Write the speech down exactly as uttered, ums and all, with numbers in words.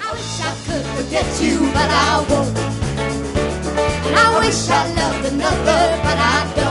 I wish I could forget you, but I won't. And I wish I loved another, but I don't.